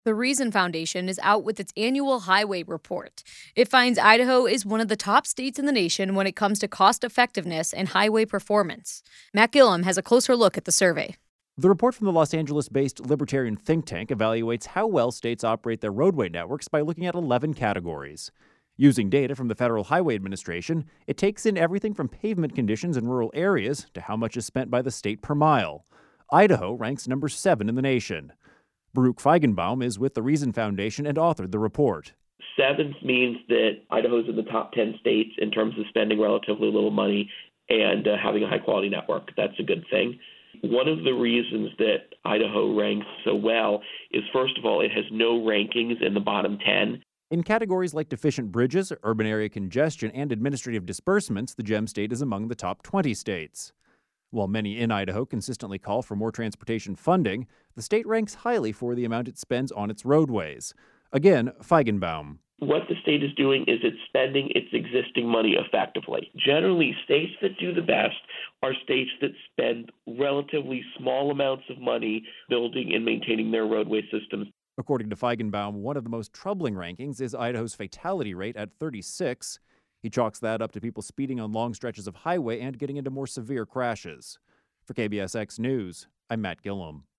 The Reason Foundation is out with its annual highway report. It finds Idaho is one of the top states in the nation when it comes to cost effectiveness and highway performance. Matt Gillum has a closer look at the survey. The report from the Los Angeles based libertarian think tank evaluates how well states operate their roadway networks by looking at 11 categories. Using data from the Federal Highway Administration, it takes in everything from pavement conditions in rural areas to how much is spent by the state per mile. Idaho ranks number 7 in the nation. Baruch Feigenbaum is with the Reason Foundation and authored the report. Seventh means that Idaho's in the top 10 states in terms of spending relatively little money and having a high quality network. That's a good thing. One of the reasons that Idaho ranks so well is, first of all, it has no rankings in the bottom 10. In categories like deficient bridges, urban area congestion, and administrative disbursements, the Gem State is among the top 20 states. While many in Idaho consistently call for more transportation funding, the state ranks highly for the amount it spends on its roadways. Again, Feigenbaum. What the state is doing is it's spending its existing money effectively. Generally, states that do the best are states that spend relatively small amounts of money building and maintaining their roadway systems. According to Feigenbaum, one of the most troubling rankings is Idaho's fatality rate at 36. He chalks that up to people speeding on long stretches of highway and getting into more severe crashes. For KBSX News, I'm Matt Gillum.